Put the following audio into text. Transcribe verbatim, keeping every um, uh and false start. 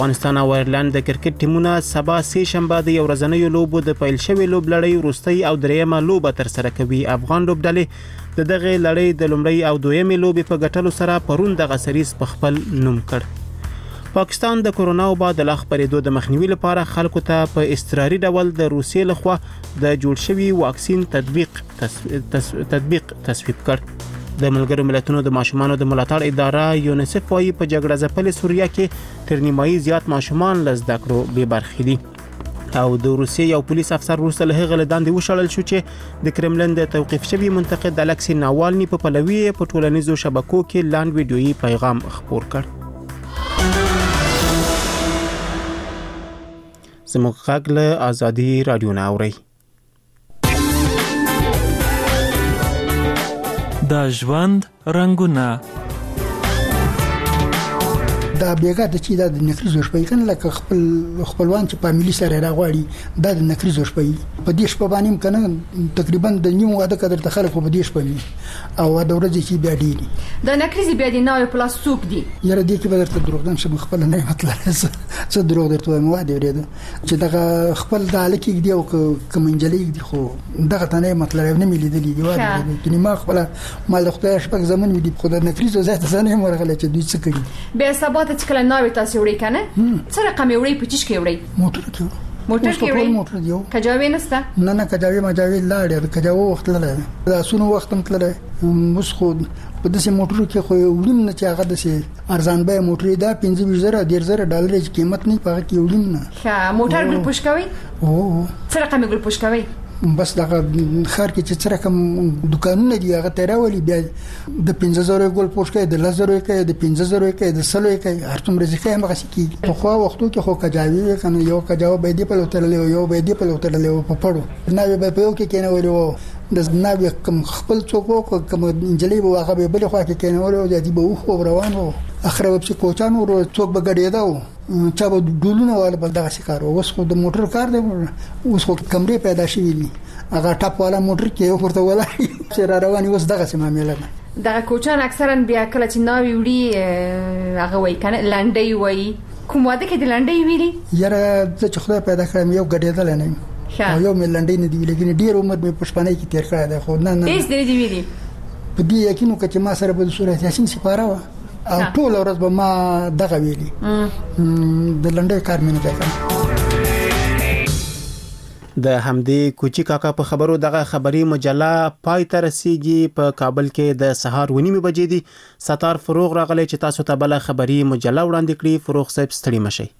افغانستان او آیرلند د کرکټ ټیمونه سبا سه شنبه د یو ورځنیو لوبو د پیل شوی لوب لړۍ وروستۍ او دریمه لوبه تر سره کوي. افغان لوبډلې د دغه لړۍ د لومړۍ او دویمې لوبې په ګټلو سره پرون دغه سریز په خپل نوم کړ. پاکستان د کورونا وبا د لا خپرېدو د مخنیوي لپاره خلکو ته په اضطراري ډول د روسیې لخوا د جوړ شوي واکسین تطبیق تطبیق تصویب کړ. د ملګرو ملتونو د ماشومانو د ملاتړ اداره یونیسف وايي په جګړه ځپلې سوریه کې تر نیمایي زیات ماشومان له زده کړو بې برخې دي. او د روسیې یو پولیس افسر وروسته له هغه له دندې وشړل شو چې د کرملن د توقیف شوي منتقد الکسی ناوالني په پلوي په ټولنیزو شبکو کې لاند ویډیويي پیغام خپور کړ. زموږ غږ له آزادي رادیو نه اورئ. د ژوند رنگونه دا بیګا د چې د نکریزو شپې کنه لکه خپل خپلوان چې فاميلي سره راغواړي دا د نکریزو شپې په دې شپه باندې کنه تقریبا د نیو واده قدر ته خلک په دې شپه او د ورځې چې بیا ډیری د نکریزي بیا د نوې پلاس سوق دي یاره دې کې بدرته دروغ شم خپل نه مطلب څه دروغ درته وایم واده ورېده چې دغه خپل د الکی دی او کومنجلې دي خو دغه تنه مطلب نه ملي دي دی واده کې ما خپل مال خدای شپږ زمون دي خو د نکریزو زیات ځنه مرغله چې دوی څه کوي بیا سبا چې کله ناوې تاسو وړي کنه څه رقم وړي پچیش کې وړي موټر کې موټر کې وړي موټر دیو کجاوي نسته نه نه کجاوي مجاوي لاړ کجاو وخت لاله دا سونو وخت متله مس خو په داسې موټر کې خو وړم نه چې هغه داسې ارزان به موټر دا پنځه زره ډیر زره ډالر قیمت نه پاره کې وړم نه ښه موټر ګل پوښکوي او څه رقم ګل پوښکوي بس دغه خار کې چې څه رقم دکانونه دي هغه تیراولي بیا د پنځه زره ګول پوښکې د لس زره کې د پنځه زره کې د سلو کې هر څومره ځکه هم غسی کی خو وختو کې خو کجاوي کنه یو کجاو به دی په لوترلې یو به دی په لوترلې په پړو نه به په یو کې کېنه ولو د ناوی کوم خپل څوک کوم انجلې به هغه به بل خو کې کېنه ولو د دې به خو روانو اخره په کوچانو ورو څوک به ګډېداو چا به ډولونه ولا بل دغه شکار اوس خو د موټر کار دی اوس خو کمرې پیدا شوې دي هغه ټاپ والا موټر کې ورته ولا چې را رواني اوس دغه سیمه مېله دغه کوچان اکثرا بیا کله چې ناوی وړي هغه وای کنه لنډي وای کوم واده کې د لنډي ویلي یاره چې خدای پیدا کړم یو ګډېدل نه او یو مې لنډي نه دی ویلي ډیر عمر مې پښپانه کې تیر کړی دی خو نه نه هیڅ دی ویلي په دې یقینو چې ما سره په صورت یاسین سپاره و او ټول ورځ به ما دغه ویلي د لنډي کار مې نه کوي. د همدې کوچی کاکا په خبرو دغه خبري مجله پای ته رسیږي. په کابل کې د سهار ونیمه بجې دي. ستار فروغ راغلی چې تاسو ته بل خبري مجله وړاندې کړي. فروغ صاحب ستړي مشي.